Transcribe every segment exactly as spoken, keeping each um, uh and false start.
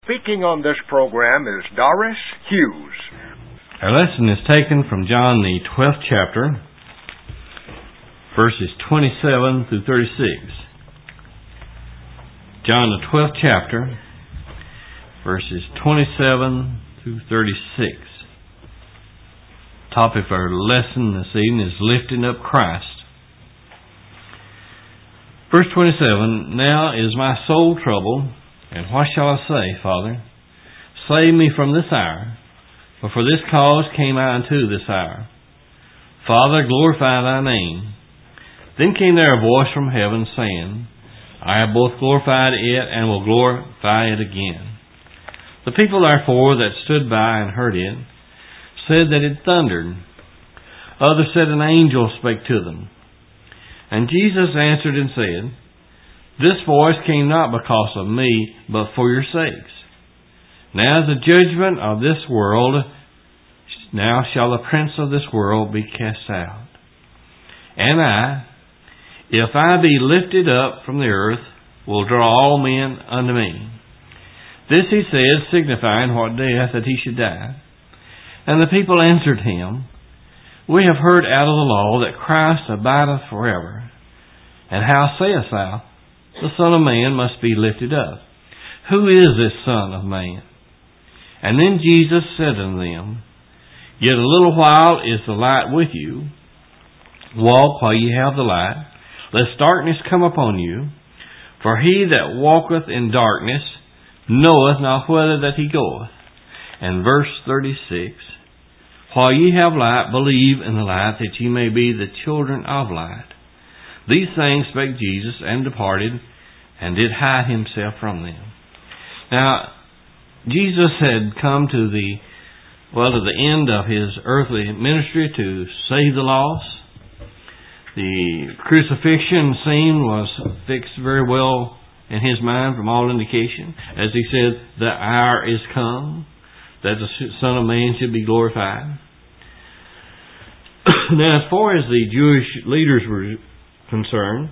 Speaking on this program is Doris Hughes. Our lesson is taken from John, the twelfth chapter, verses twenty-seven through thirty-six. John, the twelfth chapter, verses twenty-seven through thirty-six. The topic of our lesson this evening is lifting up Christ. Verse twenty-seven, Now is my soul troubled, and what shall I say, Father? Save me from this hour, for for this cause came I unto this hour. Father, glorify thy name. Then came there a voice from heaven, saying, I have both glorified it, and will glorify it again. The people therefore that stood by and heard it, said that it thundered. Others said an angel spake to them. And Jesus answered and said, This voice came not because of me, but for your sakes. Now the judgment of this world, now shall the prince of this world be cast out. And I, if I be lifted up from the earth, will draw all men unto me. This he said, signifying what death that he should die. And the people answered him, We have heard out of the law that Christ abideth forever. And how sayest thou, the Son of Man must be lifted up? Who is this Son of Man? And then Jesus said unto them, Yet a little while is the light with you. Walk while ye have the light, lest darkness come upon you. For he that walketh in darkness knoweth not whither that he goeth. And verse thirty-six, While ye have light, believe in the light, that ye may be the children of light. These things spake Jesus, and departed, and did hide himself from them. Now, Jesus had come to the, well, to the end of his earthly ministry to save the lost. The crucifixion scene was fixed very well in his mind from all indication. As he said, the hour is come that the Son of Man should be glorified. Now, as far as the Jewish leaders were concerned,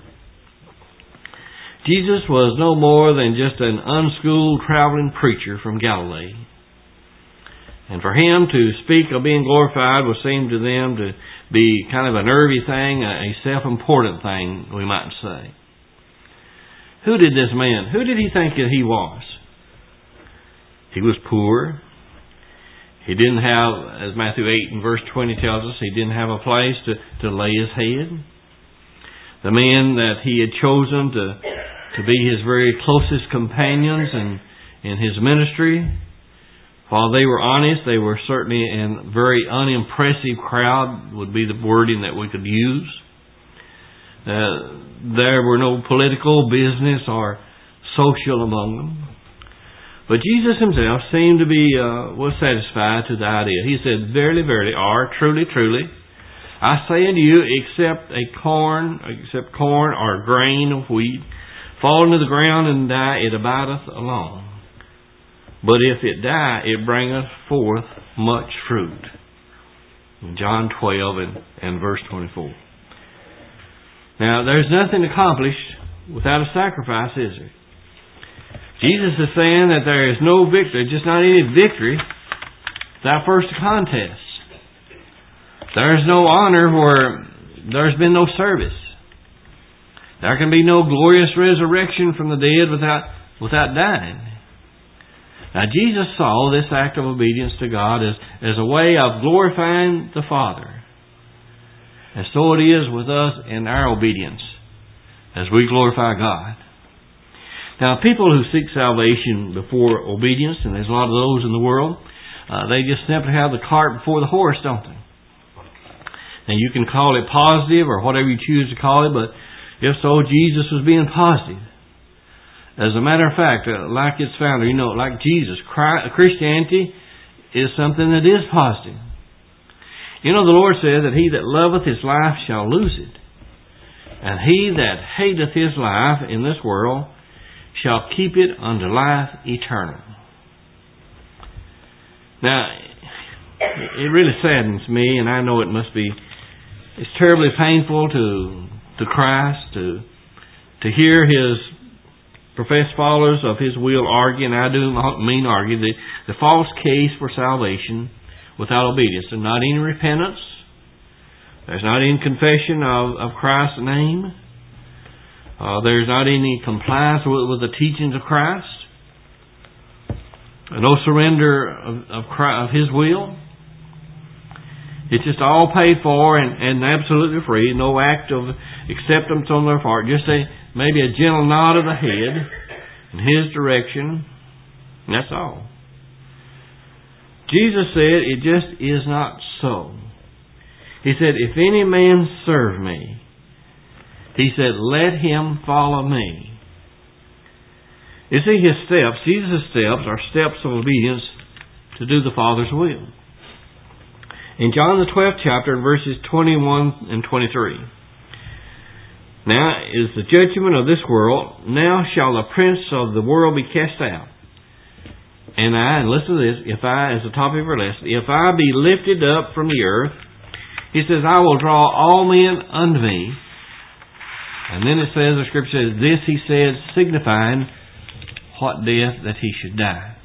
Jesus was no more than just an unschooled traveling preacher from Galilee. And for him to speak of being glorified would seem to them to be kind of a nervy thing, a self-important thing, we might say. Who did this man, who did he think that he was? He was poor. He didn't have, as Matthew eight and verse twenty tells us, he didn't have a place to, to lay his head. The men that he had chosen to, to be his very closest companions in, in his ministry, while they were honest, they were certainly a very unimpressive crowd, would be the wording that we could use. Uh, there were no political, business, or social among them. But Jesus himself seemed to be, uh, was satisfied to the idea. He said, Verily, verily, or truly, truly, I say unto you, except a corn, except corn or a grain of wheat fall into the ground and die, it abideth alone. But if it die, it bringeth forth much fruit. In John twelve and, and verse twenty-four. Now, there's nothing accomplished without a sacrifice, is there? Jesus is saying that there is no victory, just not any victory, without first a contest. There is no honor where there's been no service. There can be no glorious resurrection from the dead without, without dying. Now, Jesus saw this act of obedience to God as, as a way of glorifying the Father. And so it is with us in our obedience as we glorify God. Now, people who seek salvation before obedience, and there's a lot of those in the world, uh, they just simply have the cart before the horse, don't they? And you can call it positive or whatever you choose to call it, but if so, Jesus was being positive. As a matter of fact, uh, like its founder, you know, like Jesus, Christianity is something that is positive. You know, the Lord says that he that loveth his life shall lose it. And he that hateth his life in this world shall keep it unto life eternal. Now, it really saddens me, and I know it must be, it's terribly painful to to Christ to to hear his professed followers of his will argue, and I do mean argue, the, the false case for salvation without obedience. There's not any repentance. There's not any confession of, of Christ's name. Uh, there's not any compliance with, with the teachings of Christ. No surrender of, of, Christ, of His will. It's just all paid for and, and absolutely free. No act of acceptance on their part. Just a maybe a gentle nod of the head in His direction. And that's all. Jesus said it just is not so. He said, if any man serve me, He said, let him follow me. You see, His steps, Jesus' steps, are steps of obedience to do the Father's will. In John the twelfth chapter, verses twenty-one and twenty-three. Now is the judgment of this world. Now shall the prince of the world be cast out. And I, and listen to this, if I, as the topic of our lesson, if I be lifted up from the earth, He says, I will draw all men unto me. And then it says, the Scripture says, this He said, signifying what death that He should die.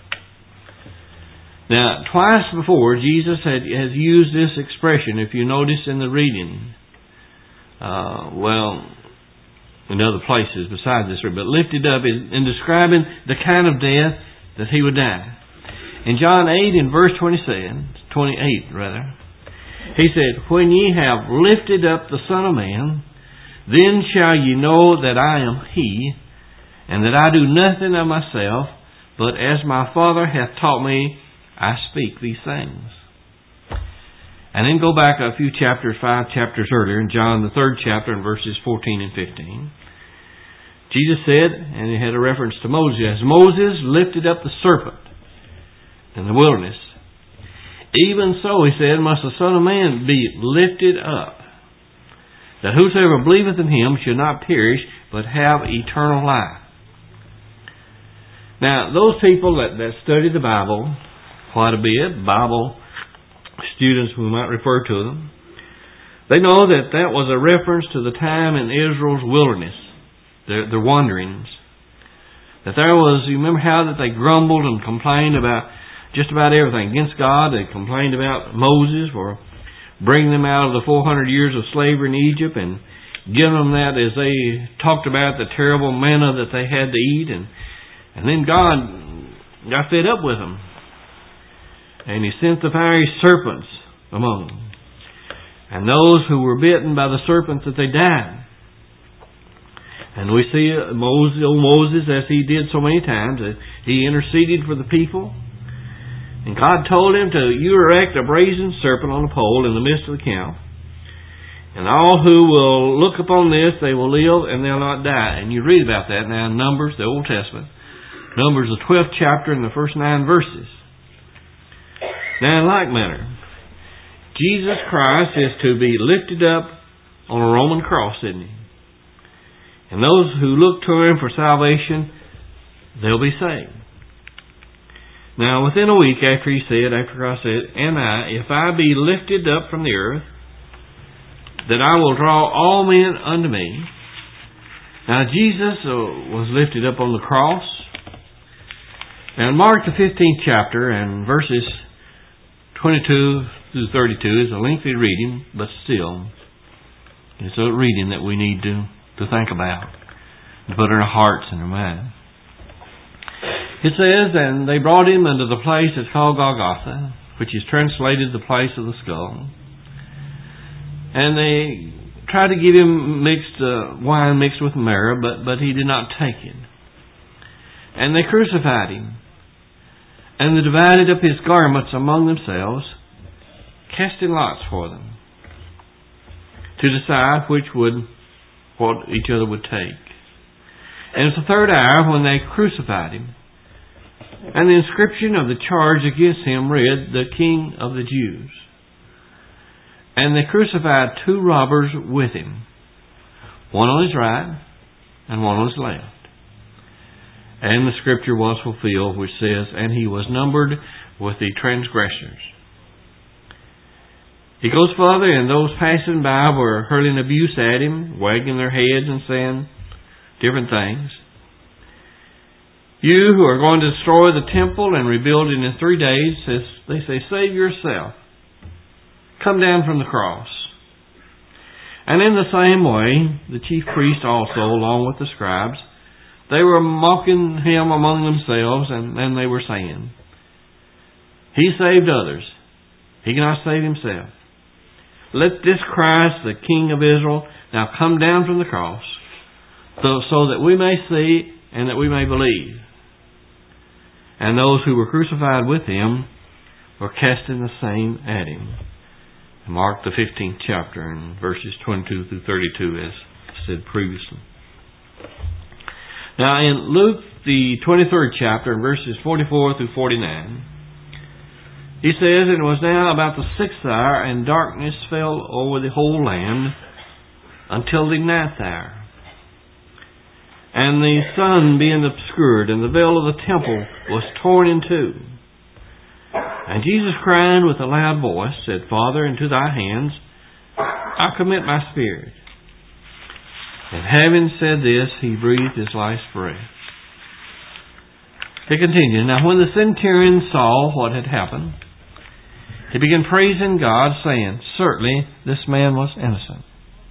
Now, twice before, Jesus had, has used this expression, if you notice in the reading. Uh, well, in other places besides this, but lifted up in, in describing the kind of death that He would die. In John eight, in verse twenty-seven, twenty-eight rather, He said, when ye have lifted up the Son of Man, then shall ye know that I am He, and that I do nothing of myself, but as my Father hath taught me, I speak these things. And then go back a few chapters, five chapters earlier, in John the third chapter, in verses fourteen and fifteen. Jesus said, and He had a reference to Moses, as Moses lifted up the serpent in the wilderness, even so, He said, must the Son of Man be lifted up, that whosoever believeth in Him should not perish, but have eternal life. Now, those people that, that study the Bible quite a bit, Bible students we might refer to them, they know that that was a reference to the time in Israel's wilderness, their, their wanderings. That there was, you remember how that they grumbled and complained about just about everything against God. They complained about Moses for bringing them out of the four hundred years of slavery in Egypt and giving them that as they talked about the terrible manna that they had to eat. And, and then God got fed up with them. And He sent the fiery serpents among them. And those who were bitten by the serpents, that they died. And we see Moses, old Moses, as he did so many times, that he interceded for the people. And God told him to, you erect a brazen serpent on a pole in the midst of the camp. And all who will look upon this, they will live and they'll not die. And you read about that now in Numbers, the Old Testament. Numbers, the twelfth chapter, and the first nine verses. Now, in like manner, Jesus Christ is to be lifted up on a Roman cross, isn't He? And those who look to Him for salvation, they'll be saved. Now, within a week after He said, after Christ said, and I, if I be lifted up from the earth, that I will draw all men unto me. Now, Jesus was lifted up on the cross. Now, in Mark the fifteenth chapter, and verses twenty-two through thirty-two is a lengthy reading, but still, it's a reading that we need to, to think about, to put in our hearts and our mind. It says, and they brought Him unto the place that's called Golgotha, which is translated the place of the skull. And they tried to give Him mixed uh, wine mixed with myrrh, but, but He did not take it. And they crucified Him. And they divided up His garments among themselves, casting lots for them, to decide which would, what each other would take. And it's the third hour when they crucified Him. And the inscription of the charge against Him read, the King of the Jews. And they crucified two robbers with Him, one on His right and one on His left. And the Scripture was fulfilled, which says, and He was numbered with the transgressors. He goes further, and those passing by were hurling abuse at Him, wagging their heads and saying different things. You who are going to destroy the temple and rebuild it in three days, says, they say, save yourself. Come down from the cross. And in the same way, the chief priests also, along with the scribes, they were mocking him among themselves, and, and they were saying, he saved others. He cannot save himself. Let this Christ, the King of Israel, now come down from the cross, so, so that we may see and that we may believe. And those who were crucified with him were casting the same at him. Mark the fifteenth chapter and verses twenty-two through thirty-two, as said previously. Now in Luke the twenty-third chapter, verses forty-four through forty-nine, he says, it was now about the sixth hour, and darkness fell over the whole land until the ninth hour. And the sun being obscured, and the veil of the temple was torn in two. And Jesus, crying with a loud voice, said, Father, into thy hands I commit my spirit. And having said this, he breathed his last breath. He continued, now when the centurion saw what had happened, he began praising God, saying, certainly this man was innocent.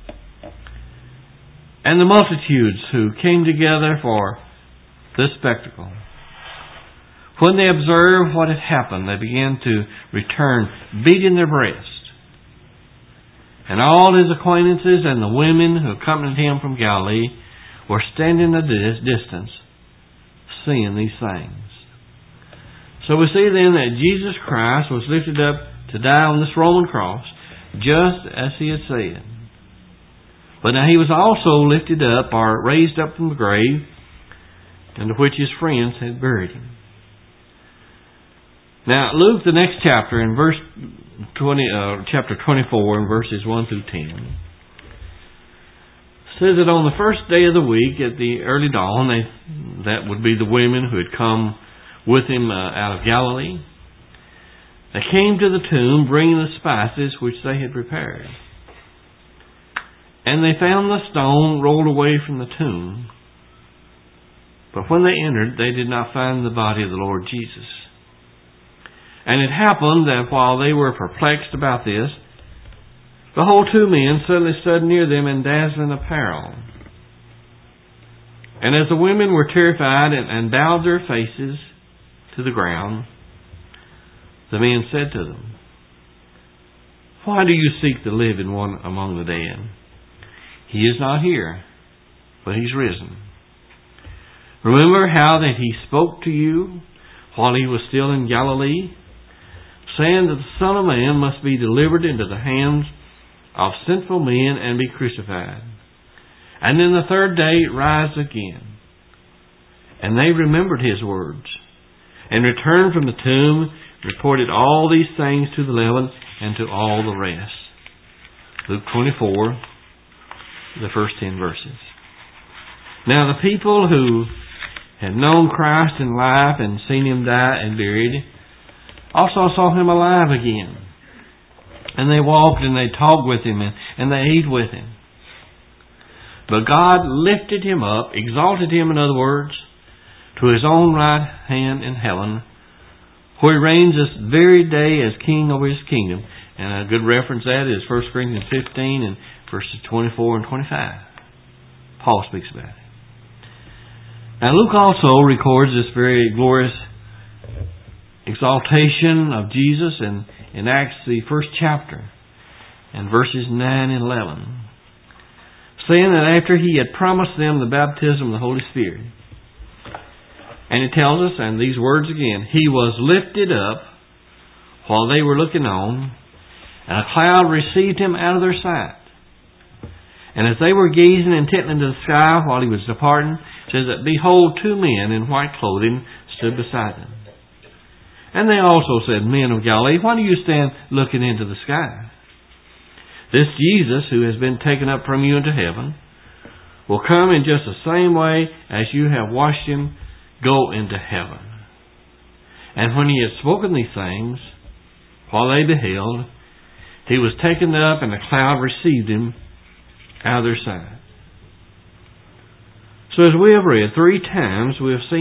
And the multitudes who came together for this spectacle, when they observed what had happened, they began to return, beating their breast. And all his acquaintances and the women who accompanied him from Galilee were standing at a distance, seeing these things. So we see then that Jesus Christ was lifted up to die on this Roman cross, just as he had said. But now he was also lifted up, or raised up from the grave, into which his friends had buried him. Now Luke, the next chapter, in verse twenty, uh, chapter twenty-four, in verses one through ten, says that on the first day of the week, at the early dawn, they, that would be the women who had come with him uh, out of Galilee, they came to the tomb, bringing the spices which they had prepared. And they found the stone rolled away from the tomb. But when they entered, they did not find the body of the Lord Jesus. And it happened that while they were perplexed about this, behold, two men suddenly stood near them in dazzling apparel. And as the women were terrified and, and bowed their faces to the ground, the men said to them, why do you seek the living one among the dead? He is not here, but he's risen. Remember how that he spoke to you while he was still in Galilee, saying that the Son of Man must be delivered into the hands of sinful men and be crucified, and then the third day rise again. And they remembered his words, and returned from the tomb, reported all these things to the eleven and to all the rest. Luke twenty-four, the first ten verses. Now the people who had known Christ in life and seen him die and buried also saw him alive again. And they walked and they talked with him and, and they ate with him. But God lifted him up, exalted him, in other words, to his own right hand in heaven, where he reigns this very day as king over his kingdom. And a good reference to that is First Corinthians fifteen and verses twenty-four and twenty-five. Paul speaks about it. Now Luke also records this very glorious exaltation of Jesus in, in Acts, the first chapter, and verses nine and eleven, saying that after he had promised them the baptism of the Holy Spirit, and it tells us, and these words again, he was lifted up while they were looking on, and a cloud received him out of their sight. And as they were gazing intently into the sky while he was departing, it says that, behold, two men in white clothing stood beside him. And they also said, men of Galilee, why do you stand looking into the sky? This Jesus, who has been taken up from you into heaven, will come in just the same way as you have watched him go into heaven. And when he had spoken these things, while they beheld, he was taken up, and a cloud received him out of their sight. So as we have read, three times we have seen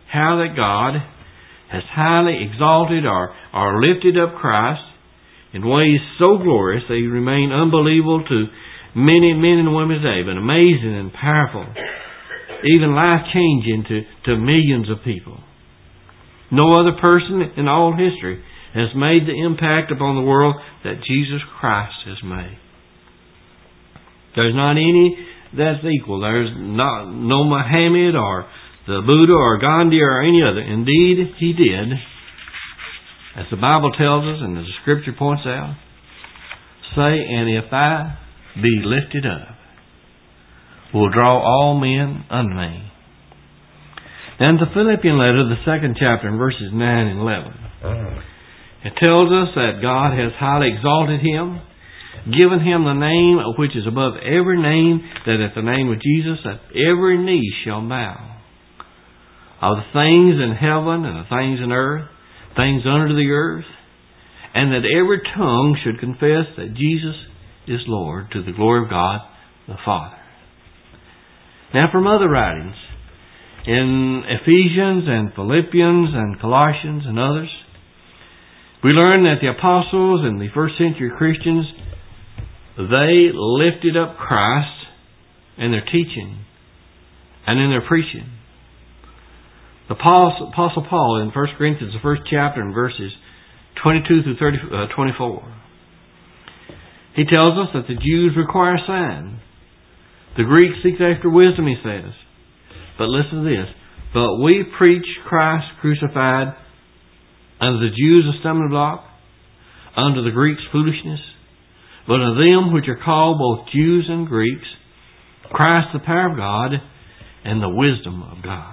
how that God has highly exalted or, or lifted up Christ in ways so glorious they remain unbelievable to many men and women today, but amazing and powerful, even life-changing to, to millions of people. No other person in all history has made the impact upon the world that Jesus Christ has made. There's not any that's equal. There's not no Muhammad or the Buddha or Gandhi or any other. Indeed, he did, as the Bible tells us and as the Scripture points out, say, and if I be lifted up, will draw all men unto me. And the Philippian letter, the second chapter, in verses nine and eleven, it tells us that God has highly exalted him, given him the name which is above every name, that at the name of Jesus that every knee shall bow, of the things in heaven and the things in earth, things under the earth, and that every tongue should confess that Jesus is Lord, to the glory of God the Father. Now from other writings, in Ephesians and Philippians and Colossians and others, we learn that the apostles and the first century Christians, they lifted up Christ in their teaching and in their preaching. The Apostle Paul in First Corinthians, the first chapter, in verses twenty-two through thirty, uh, twenty-four, he tells us that the Jews require a sign. The Greek seeks after wisdom, he says. But listen to this. But we preach Christ crucified, unto the Jews a stumbling block, unto the Greeks foolishness, but unto them which are called both Jews and Greeks, Christ the power of God and the wisdom of God.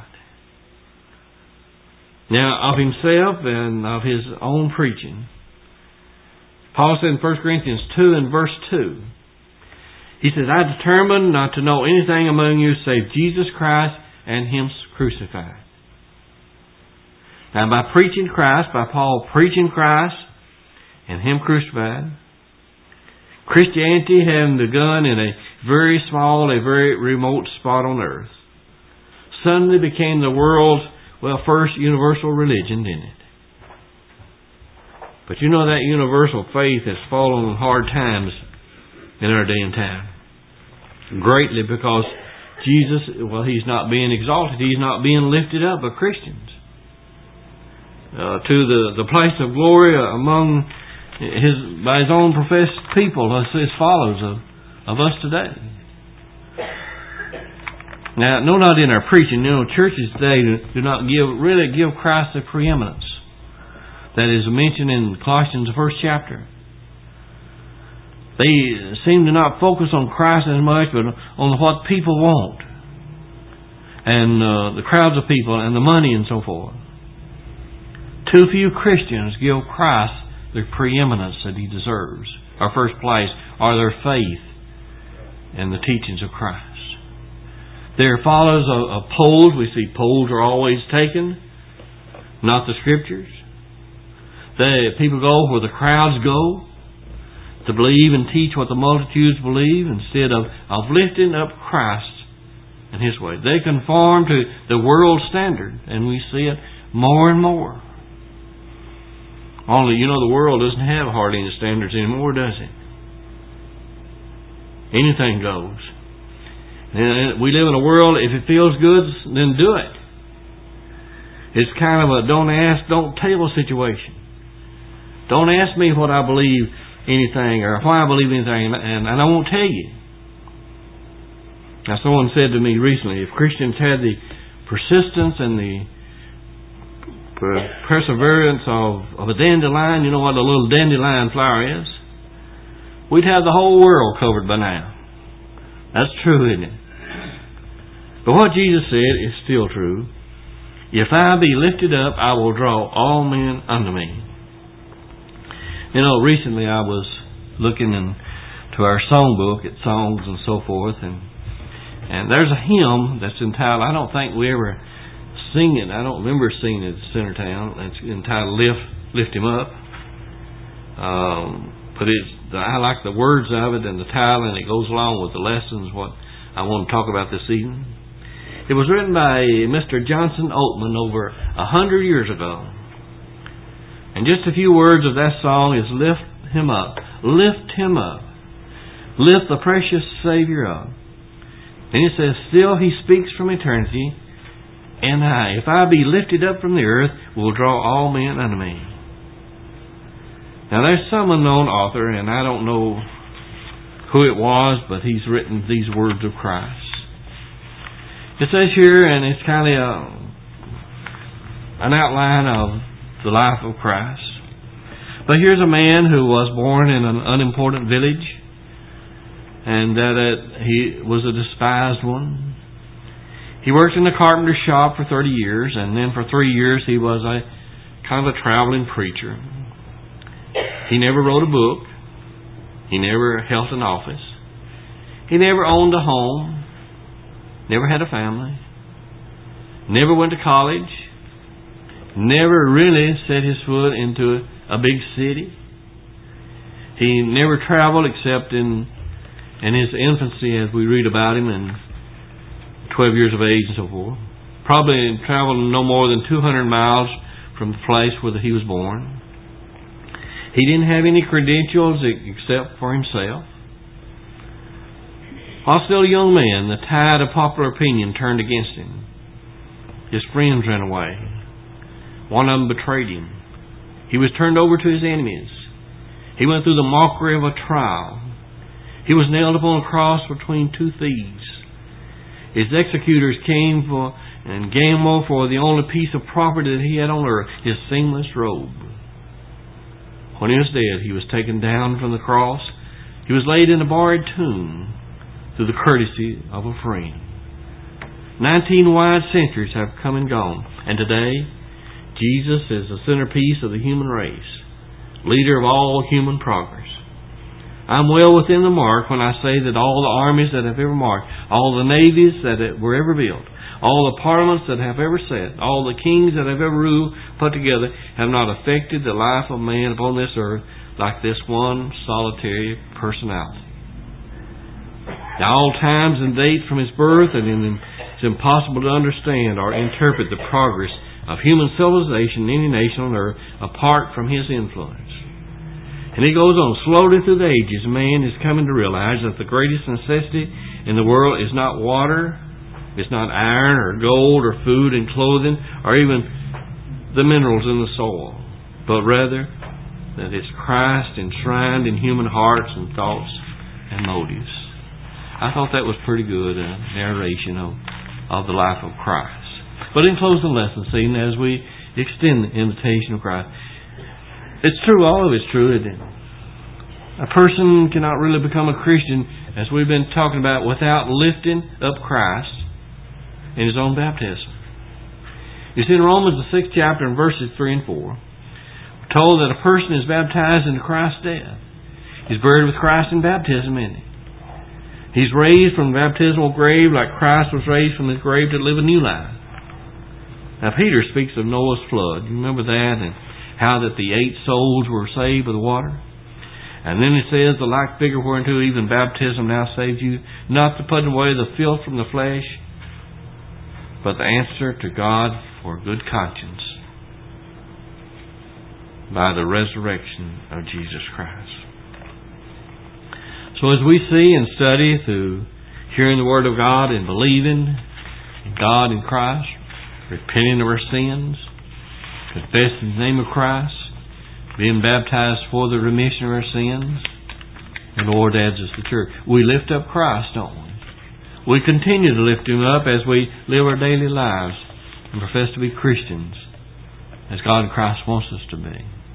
Now, of himself and of his own preaching, Paul said in First Corinthians two and verse two, he says, I determined not to know anything among you save Jesus Christ and Him crucified. Now, by preaching Christ, by Paul preaching Christ and Him crucified, Christianity having begun in a very small, a very remote spot on earth, suddenly became the world's, well, first universal religion, didn't it? But you know that universal faith has fallen on hard times in our day and time. Greatly because Jesus, well, He's not being exalted. He's not being lifted up by Christians uh, to the, the place of glory among His, by His own professed people, as His followers of, of us today. Now, no, not in our preaching. You know, churches today do not give really give Christ the preeminence that is mentioned in Colossians, the first chapter. They seem to not focus on Christ as much, but on what people want, and uh, the crowds of people, and the money, and so forth. Too few Christians give Christ the preeminence that He deserves, or first place, or their faith in the teachings of Christ. There are followers of, of polls. We see polls are always taken, not the Scriptures. The people go where the crowds go to believe and teach what the multitudes believe instead of, of lifting up Christ and His way. They conform to the world standard, and we see it more and more. Only, you know, the world doesn't have hardly any standards anymore, does it? Anything goes. And we live in a world, if it feels good, then do it. It's kind of a don't ask, don't tell situation. Don't ask me what I believe anything or why I believe anything, and, and I won't tell you. Now, someone said to me recently, if Christians had the persistence and the perseverance of, of a dandelion, you know what a little dandelion flower is? We'd have the whole world covered by now. That's true, isn't it? But what Jesus said is still true. If I be lifted up, I will draw all men unto me. You know, recently I was looking into our songbook at songs and so forth, and and there's a hymn that's entitled, I don't think we ever sing it, I don't remember singing it at Centertown. It's entitled Lift, Lift Him Up. Um, but it's, I like the words of it and the title, and it goes along with the lessons, what I want to talk about this evening. It was written by Mister Johnson Oatman over a hundred years ago. And just a few words of that song is lift him up. Lift him up. Lift the precious Savior up. And it says, still he speaks from eternity, and I, if I be lifted up from the earth, will draw all men unto me. Now there's some unknown author, and I don't know who it was, but he's written these words of Christ. It says here, and it's kind of a, an outline of the life of Christ. But here's a man who was born in an unimportant village, and that it, he was a despised one. He worked in the carpenter's shop for thirty years, and then for three years he was a kind of a traveling preacher. He never wrote a book. He never held an office. He never owned a home. Never had a family. Never went to college. Never really set his foot into a big city. He never traveled except in in his infancy, as we read about him, and twelve years of age and so forth. Probably traveled no more than two hundred miles from the place where he was born. He didn't have any credentials except for himself. While still a young man, the tide of popular opinion turned against him. His friends ran away. One of them betrayed him. He was turned over to his enemies. He went through the mockery of a trial. He was nailed upon a cross between two thieves. His executors came for and gave him for the only piece of property that he had on earth, his seamless robe. When he was dead, he was taken down from the cross. He was laid in a borrowed tomb through the courtesy of a friend. Nineteen wide centuries have come and gone, and today Jesus is the centerpiece of the human race, leader of all human progress. I'm well within the mark when I say that all the armies that have ever marched, all the navies that were ever built, all the parliaments that have ever sat, all the kings that have ever ruled, put together, have not affected the life of man upon this earth like this one solitary personality. Now, all times and dates from his birth, and it's impossible to understand or interpret the progress of human civilization in any nation on earth apart from his influence. And he goes on, slowly through the ages, man is coming to realize that the greatest necessity in the world is not water, it's not iron or gold or food and clothing or even the minerals in the soil, but rather that it's Christ enshrined in human hearts and thoughts and motives. I thought that was pretty good, a narration of, of the life of Christ. But in closing lesson, seeing as we extend the invitation of Christ, it's true, all of it's true, isn't it? A person cannot really become a Christian, as we've been talking about, without lifting up Christ in his own baptism. You see, in Romans, the sixth chapter, in verses three and four, we're told that a person is baptized into Christ's death. He's buried with Christ in baptism, isn't he? He's raised from the baptismal grave like Christ was raised from his grave to live a new life. Now, Peter speaks of Noah's flood. You remember that? And how that the eight souls were saved by the water. And then it says, the like figure whereunto even baptism now saves you, not to put away the filth from the flesh, but the answer to God for a good conscience by the resurrection of Jesus Christ. So as we see and study through hearing the Word of God and believing in God and Christ, repenting of our sins, confessing the name of Christ, being baptized for the remission of our sins, and the Lord adds us to the church. We lift up Christ, don't we? We continue to lift Him up as we live our daily lives and profess to be Christians as God and Christ wants us to be.